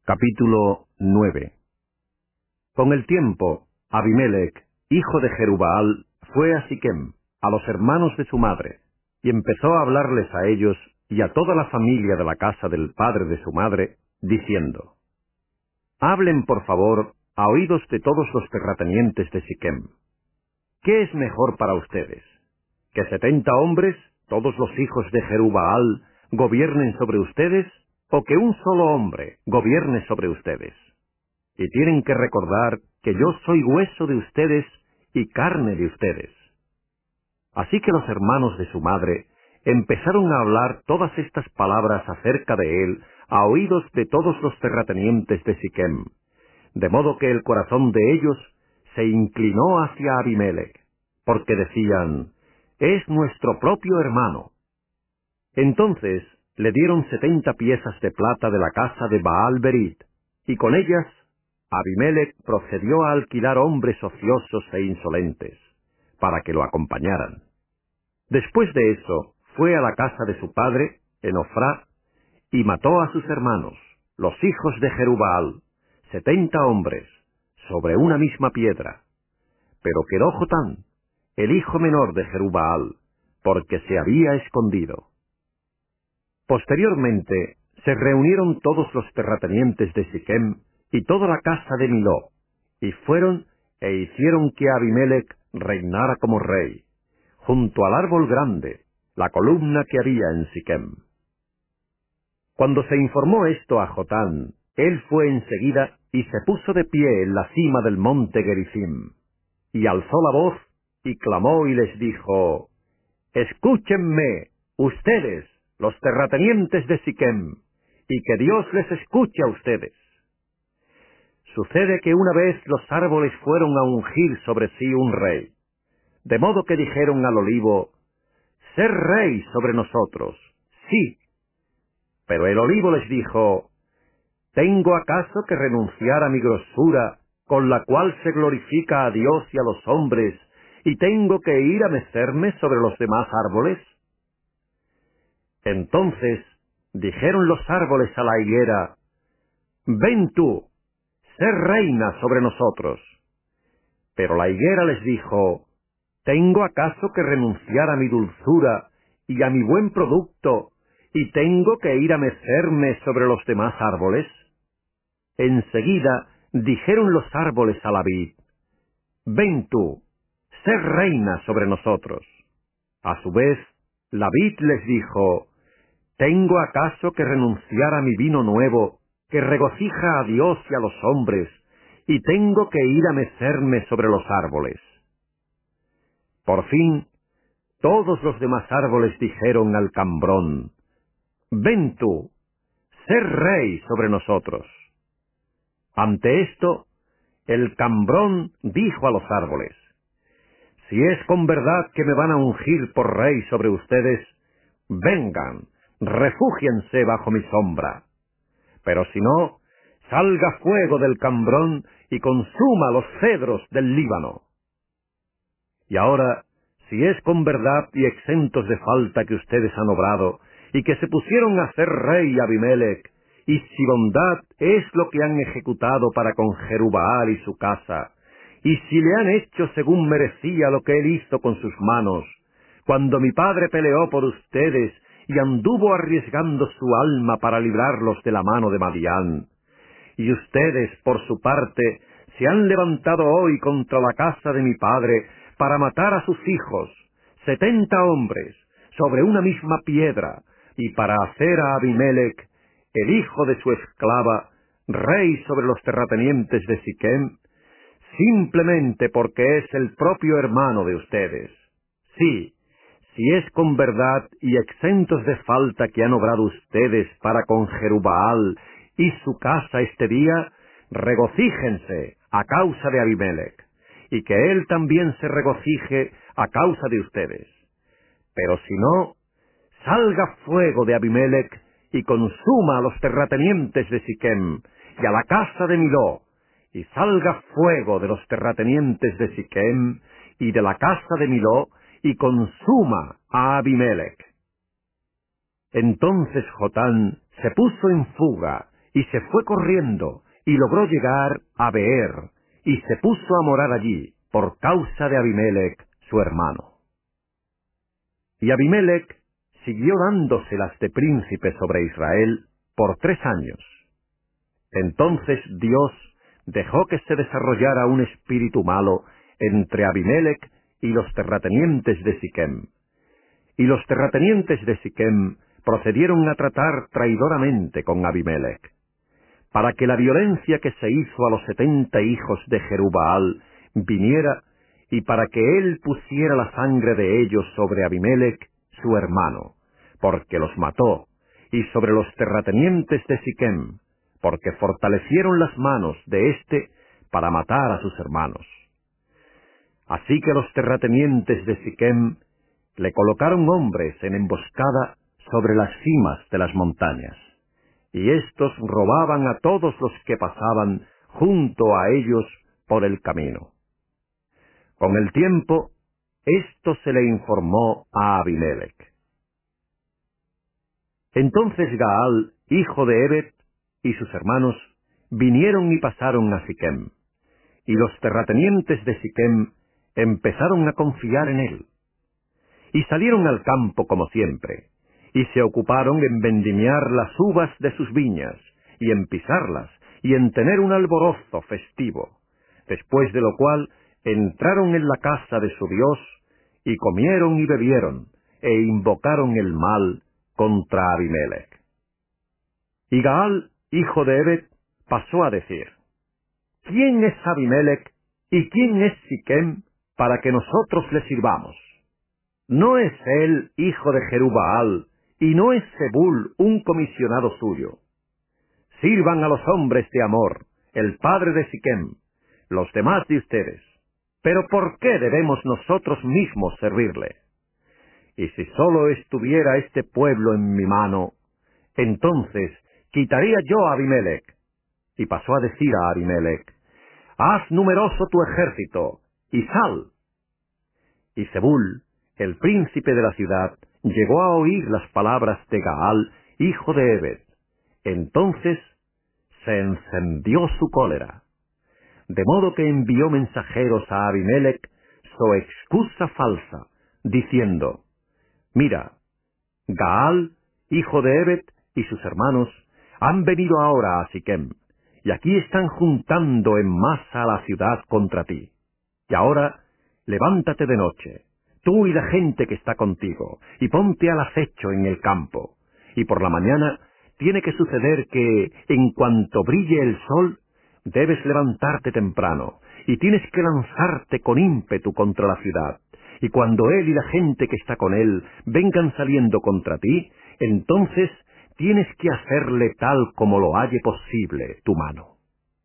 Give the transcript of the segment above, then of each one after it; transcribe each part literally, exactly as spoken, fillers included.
Capítulo nueve. Con el tiempo, Abimelech, hijo de Jerubbaal, fue a Siquem, a los hermanos de su madre, y empezó a hablarles a ellos y a toda la familia de la casa del padre de su madre, diciendo: Hablen, por favor, a oídos de todos los terratenientes de Siquem. ¿Qué es mejor para ustedes? ¿Que setenta hombres, todos los hijos de Jerubbaal, gobiernen sobre ustedes, o que un solo hombre gobierne sobre ustedes? Y tienen que recordar que yo soy hueso de ustedes y carne de ustedes. Así que los hermanos de su madre empezaron a hablar todas estas palabras acerca de él a oídos de todos los terratenientes de Siquem, de modo que el corazón de ellos se inclinó hacia Abimelech, porque decían: es nuestro propio hermano. Entonces le dieron setenta piezas de plata de la casa de Baal-Berit, y con ellas Abimelech procedió a alquilar hombres ociosos e insolentes, para que lo acompañaran. Después de eso, fue a la casa de su padre, en Ofrá, y mató a sus hermanos, los hijos de Jerubbaal, setenta hombres, sobre una misma piedra. Pero quedó Jotán, el hijo menor de Jerubbaal, porque se había escondido. Posteriormente, se reunieron todos los terratenientes de Siquem y toda la casa de Miló, y fueron e hicieron que Abimelech reinara como rey, junto al árbol grande, la columna que había en Siquem. Cuando se informó esto a Jotán, él fue enseguida y se puso de pie en la cima del monte Gerizim, y alzó la voz y clamó y les dijo: Escúchenme, ustedes, los terratenientes de Siquem, y que Dios les escuche a ustedes. Sucede que una vez los árboles fueron a ungir sobre sí un rey, de modo que dijeron al olivo: Ser rey sobre nosotros, sí. Pero el olivo les dijo: ¿Tengo acaso que renunciar a mi grosura, con la cual se glorifica a Dios y a los hombres, y tengo que ir a mecerme sobre los demás árboles? Entonces dijeron los árboles a la higuera: Ven tú, sé reina sobre nosotros. Pero la higuera les dijo: ¿Tengo acaso que renunciar a mi dulzura y a mi buen producto, y tengo que ir a mecerme sobre los demás árboles? Enseguida dijeron los árboles a la vid: Ven tú, sé reina sobre nosotros. A su vez, la vid les dijo: ¿Tengo acaso que renunciar a mi vino nuevo, que regocija a Dios y a los hombres, y tengo que ir a mecerme sobre los árboles? Por fin, todos los demás árboles dijeron al cambrón: Ven tú, sé rey sobre nosotros. Ante esto, el cambrón dijo a los árboles: Si es con verdad que me van a ungir por rey sobre ustedes, vengan, refúgiense bajo mi sombra. Pero si no, salga fuego del cambrón y consuma los cedros del Líbano. Y ahora, si es con verdad y exentos de falta que ustedes han obrado, y que se pusieron a ser rey Abimelech, y si bondad es lo que han ejecutado para con Jerubbaal y su casa, y si le han hecho según merecía lo que él hizo con sus manos, cuando mi padre peleó por ustedes y anduvo arriesgando su alma para librarlos de la mano de Madián, y ustedes, por su parte, se han levantado hoy contra la casa de mi padre para matar a sus hijos, setenta hombres, sobre una misma piedra, y para hacer a Abimelech, el hijo de su esclava, rey sobre los terratenientes de Siquem, simplemente porque es el propio hermano de ustedes. Sí, si es con verdad y exentos de falta que han obrado ustedes para con Jerubbaal y su casa este día, regocíjense a causa de Abimelech, y que él también se regocije a causa de ustedes. Pero si no, salga fuego de Abimelech y consuma a los terratenientes de Siquem y a la casa de Miló, y salga fuego de los terratenientes de Siquem y de la casa de Miló, y consuma a Abimelech. Entonces Jotán se puso en fuga, y se fue corriendo, y logró llegar a Beer, y se puso a morar allí, por causa de Abimelech, su hermano. Y Abimelech siguió dándoselas de príncipe sobre Israel por tres años. Entonces Dios dejó que se desarrollara un espíritu malo entre Abimelech y los terratenientes de Siquem. Y los terratenientes de Siquem procedieron a tratar traidoramente con Abimelech, para que la violencia que se hizo a los setenta hijos de Jerubbaal viniera, y para que él pusiera la sangre de ellos sobre Abimelech, su hermano, porque los mató, y sobre los terratenientes de Siquem, porque fortalecieron las manos de éste para matar a sus hermanos. Así que los terratenientes de Siquem le colocaron hombres en emboscada sobre las cimas de las montañas, y éstos robaban a todos los que pasaban junto a ellos por el camino. Con el tiempo, esto se le informó a Abimelech. Entonces Gaal, hijo de Ebed, y sus hermanos vinieron y pasaron a Siquem, y los terratenientes de Siquem empezaron a confiar en él. Y salieron al campo como siempre, y se ocuparon en vendimiar las uvas de sus viñas, y en pisarlas, y en tener un alborozo festivo, después de lo cual entraron en la casa de su Dios, y comieron y bebieron, e invocaron el mal contra Abimelech. Y Gaal, hijo de Ebed, pasó a decir: ¿Quién es Abimelech y quién es Siquem para que nosotros le sirvamos? ¿No es él hijo de Jerubbaal, y no es Zebul un comisionado suyo? Sirvan a los hombres de Amor, el padre de Siquem, los demás de ustedes. Pero ¿por qué debemos nosotros mismos servirle? Y si sólo estuviera este pueblo en mi mano, entonces quitaría yo a Abimelech. Y pasó a decir a Abimelech: haz numeroso tu ejército, y sal. Y Zebul, el príncipe de la ciudad, llegó a oír las palabras de Gaal, hijo de Ebed. Entonces se encendió su cólera, de modo que envió mensajeros a Abimelech so excusa falsa, diciendo: Mira, Gaal, hijo de Ebed, y sus hermanos han venido ahora a Siquem, y aquí están juntando en masa a la ciudad contra ti. Y ahora levántate de noche, tú y la gente que está contigo, y ponte al acecho en el campo. Y por la mañana tiene que suceder que, en cuanto brille el sol, debes levantarte temprano, y tienes que lanzarte con ímpetu contra la ciudad. Y cuando él y la gente que está con él vengan saliendo contra ti, entonces tienes que hacerle tal como lo halle posible tu mano.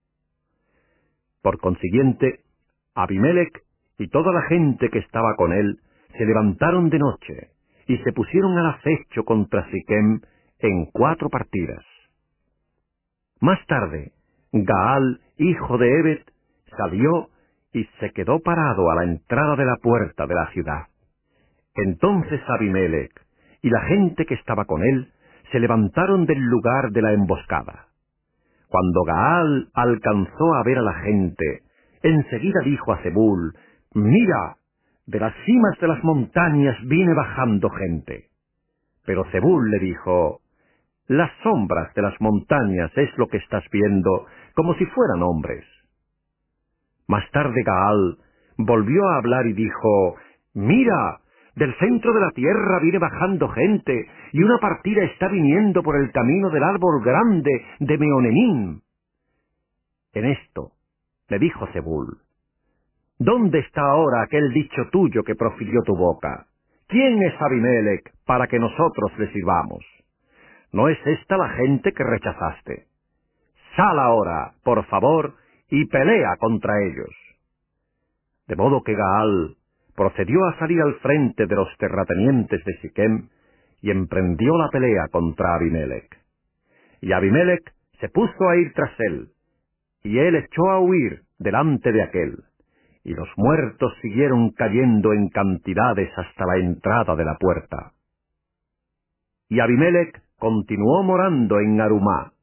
Por consiguiente, Abimelech y toda la gente que estaba con él se levantaron de noche y se pusieron al acecho contra Siquem en cuatro partidas. Más tarde, Gaal, hijo de Ebed, salió y se quedó parado a la entrada de la puerta de la ciudad. Entonces Abimelech y la gente que estaba con él se levantaron del lugar de la emboscada. Cuando Gaal alcanzó a ver a la gente, enseguida dijo a Zebul: «Mira, de las cimas de las montañas viene bajando gente». Pero Zebul le dijo: «Las sombras de las montañas es lo que estás viendo, como si fueran hombres». Más tarde Gaal volvió a hablar y dijo: «Mira, del centro de la tierra viene bajando gente, y una partida está viniendo por el camino del árbol grande de Meonemim». En esto le dijo Zebul: «¿Dónde está ahora aquel dicho tuyo que profirió tu boca? ¿Quién es Abimelech para que nosotros le sirvamos? ¿No es esta la gente que rechazaste? Sal ahora, por favor, y pelea contra ellos». De modo que Gaal procedió a salir al frente de los terratenientes de Siquem y emprendió la pelea contra Abimelech. Y Abimelech se puso a ir tras él, y él echó a huir delante de aquél, y los muertos siguieron cayendo en cantidades hasta la entrada de la puerta. Y Abimelech continuó morando en Arumá,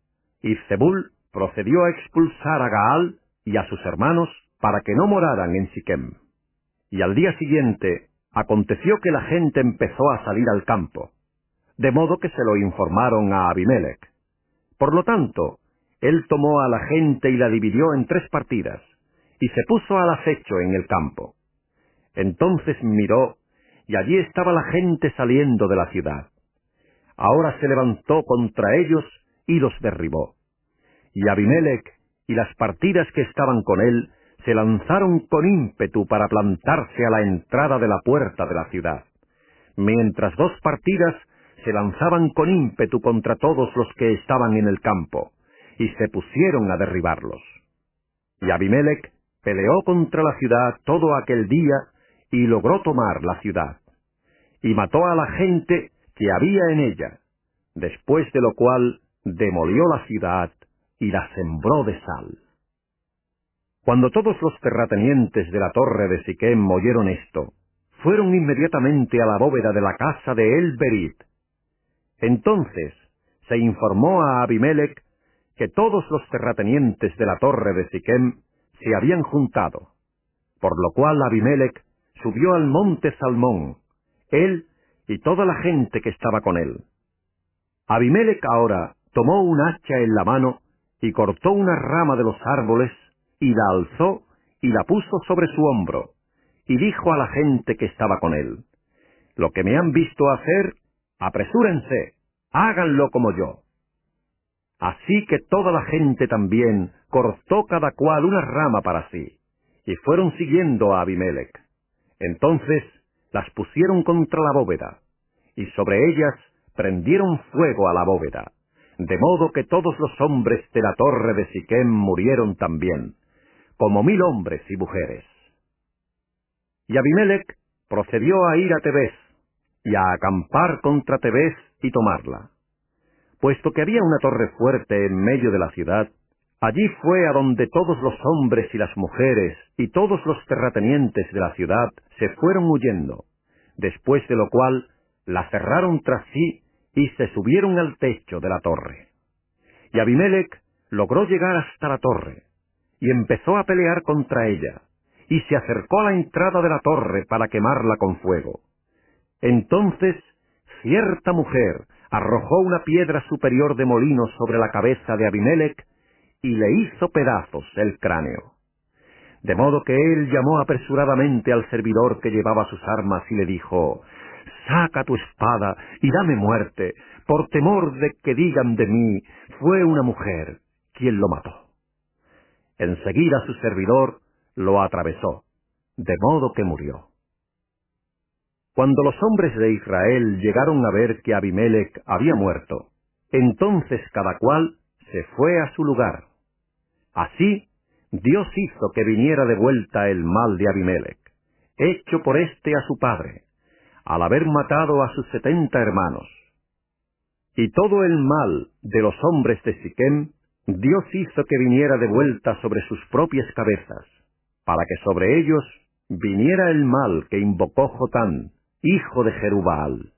Y Zebul procedió a expulsar a Gaal y a sus hermanos para que no moraran en Siquem. Y al día siguiente aconteció que la gente empezó a salir al campo, de modo que se lo informaron a Abimelech. Por lo tanto, él tomó a la gente y la dividió en tres partidas, y se puso al acecho en el campo. Entonces miró, y allí estaba la gente saliendo de la ciudad. Ahora se levantó contra ellos y los derribó. Y Abimelech y las partidas que estaban con él se lanzaron con ímpetu para plantarse a la entrada de la puerta de la ciudad, mientras dos partidas se lanzaban con ímpetu contra todos los que estaban en el campo, y se pusieron a derribarlos. Y Abimelech peleó contra la ciudad todo aquel día, y logró tomar la ciudad, y mató a la gente que había en ella, después de lo cual demolió la ciudad y la sembró de sal. Cuando todos los terratenientes de la torre de Siquem oyeron esto, fueron inmediatamente a la bóveda de la casa de El-Berit. Entonces se informó a Abimelech que todos los terratenientes de la torre de Siquem se habían juntado, por lo cual Abimelech subió al monte Salmón, él y toda la gente que estaba con él. Abimelech ahora tomó un hacha en la mano y cortó una rama de los árboles y la alzó y la puso sobre su hombro, y dijo a la gente que estaba con él: «Lo que me han visto hacer, apresúrense, háganlo como yo». Así que toda la gente también cortó cada cual una rama para sí, y fueron siguiendo a Abimelech. Entonces las pusieron contra la bóveda, y sobre ellas prendieron fuego a la bóveda, de modo que todos los hombres de la torre de Siquem murieron también, como mil hombres y mujeres. Y Abimelech procedió a ir a Tebez, y a acampar contra Tebez y tomarla. Puesto que había una torre fuerte en medio de la ciudad, allí fue a donde todos los hombres y las mujeres y todos los terratenientes de la ciudad se fueron huyendo, después de lo cual la cerraron tras sí y se subieron al techo de la torre. Y Abimelech logró llegar hasta la torre, y empezó a pelear contra ella, y se acercó a la entrada de la torre para quemarla con fuego. Entonces cierta mujer arrojó una piedra superior de molino sobre la cabeza de Abimelech, y le hizo pedazos el cráneo. De modo que él llamó apresuradamente al servidor que llevaba sus armas y le dijo: «Saca tu espada y dame muerte, por temor de que digan de mí, fue una mujer quien lo mató». Enseguida su servidor lo atravesó, de modo que murió. Cuando los hombres de Israel llegaron a ver que Abimelech había muerto, entonces cada cual se fue a su lugar. Así, Dios hizo que viniera de vuelta el mal de Abimelech, hecho por éste a su padre, al haber matado a sus setenta hermanos. Y todo el mal de los hombres de Siquem, Dios hizo que viniera de vuelta sobre sus propias cabezas, para que sobre ellos viniera el mal que invocó Jotán, hijo de Jerubbaal.